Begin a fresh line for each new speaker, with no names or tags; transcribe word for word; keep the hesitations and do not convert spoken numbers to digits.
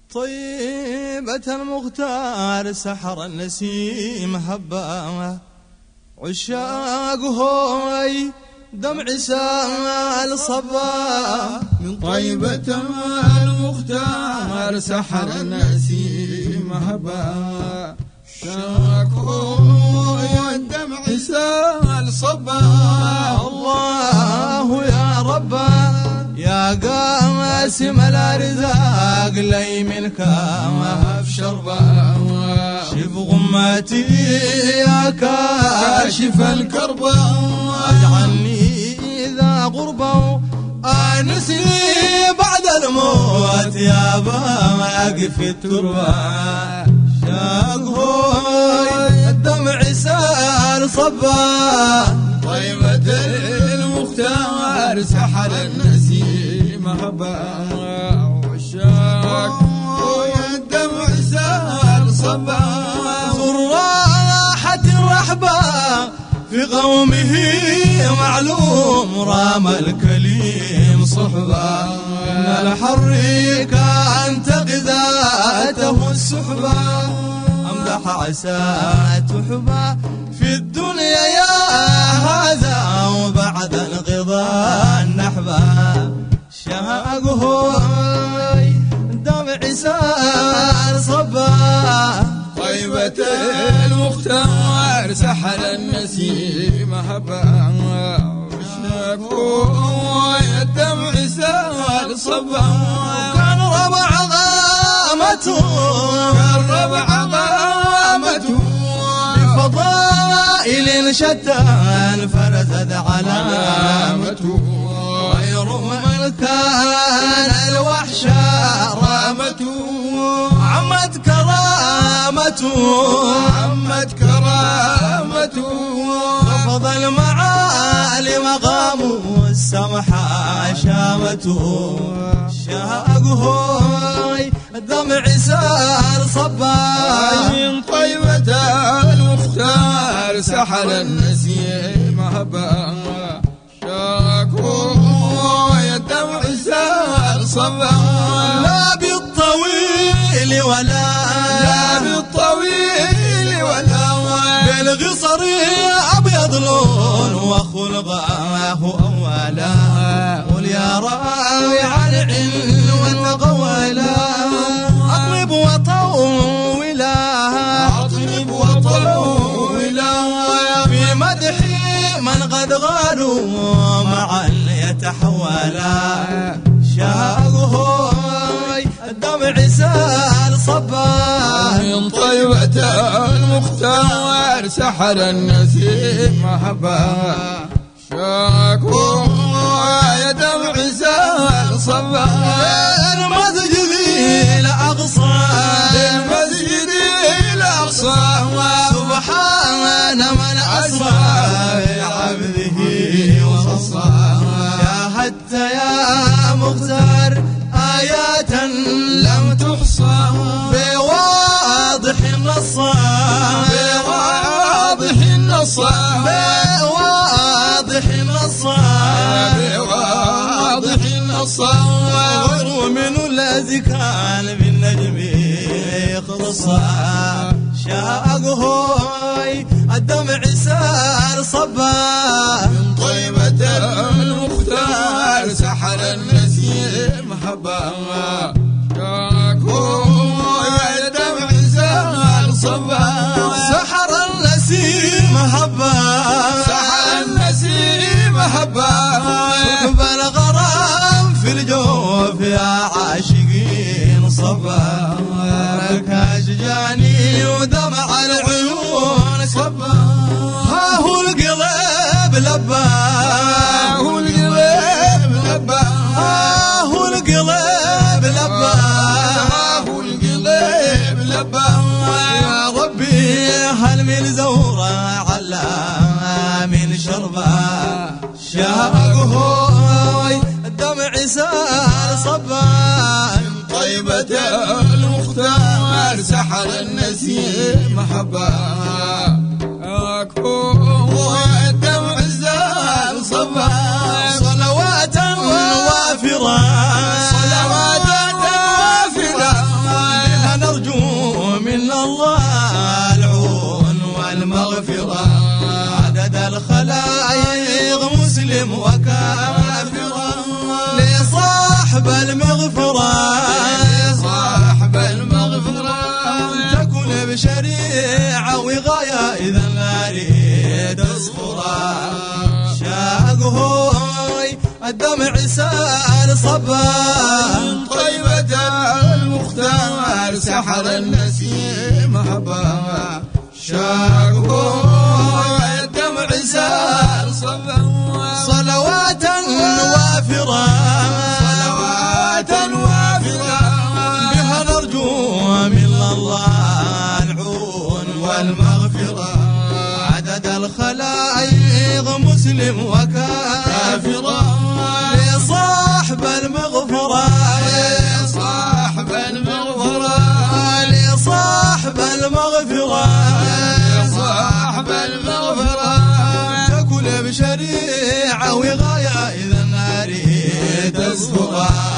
طيبة المختار سحر النسيم هبا عشاقه دمع سال صبا
من طيبة المختار سحر النسيم هبا عشاقه دمع سال صبا
الله يا ربا يا قاسم الارزاق لي منك ما في شربا شف غمتي يا كاشف الكربا اجعلني ذا غربا انسني بعد الموت يا باقي في التربه شاقه الدمع سال صبا
طيبة المختار سحر النسيم هبا وعشاق الدمع سال صبا
زر راحة الرحبة في قومه معلوم رام الكليم صحبة إن الحريك أنت غذاته السحبة أمدح عساة حبة في الدنيا يا هذا وبعد انقضاء النحبة شاقه دمع سال صبا
طيبة المختار سحر النسيم هبا وشاقه الدمع سال صبا
كان ربع غامته
كان ربع غامته
بفضائل شتى انفرزت علامته غير من كان الوحش رامته عمت كرامته
عمت كرامته
رفض المعالي مقامه السمحة شامته شاقه الدمع سال صبا
من طيبة المختار سحر النسيم هبا شاقه الدمع سال صبا
لا بالطويل ولا
لا بالطويل ولا
بالقصر أبيض لون وخلقاه أولا قل يا راوي عن علم وقولا أطلب وطولا
أطلب وطولا
في مدح من قد غالوا معا يتحولا شاقه الدمع سال صبا
من طيبة المختار سحر النسيم هبا شاقه يا دمع سال صبا
المسجد الأقصى
المسجد الأقصى
سبحان من أسرى بعبده وصى شاهدت يا مختار آيات لم تحصى بواضح النص
بواضح النص
بواضح النص
بواضح النص
غير من الذي كان بالنجم يختص شاقه الدمع سال صبا
من طيبة المختار سحر النسيم هبا شاقه الدمع سال صبا
سحر النسيم هبا
سحر النسيم هبا
صحب الغرام في الجوف يا عاشقين صبا ركاش جاني ودمع العيون صبا ها هو القلب لبا
ها هو القلب لبا
ها هو القلب لبا
ها هو القلب لبا
يا ربي هل من زورة على من شربا شاقه الدمع سال صبا
من طيبة المختار سحر النسيم هبا شاقه الدمع سال صبا
صلوات وافرة
صلوات وافرة
صبا
طيبة المختار سحر النسيم هبا شاقه الدمع سال صبا
صلوات وافرة
صلوات وافرة
بها نرجو من الله العون والمغفرة عدد الخلائق مسلم وكافرة لصاحب المغفرة
صاحب المغفرة
لصاحب المغفرة
صاحب المغفرة
تكل بشريعة وغاية إذا النار تزفرها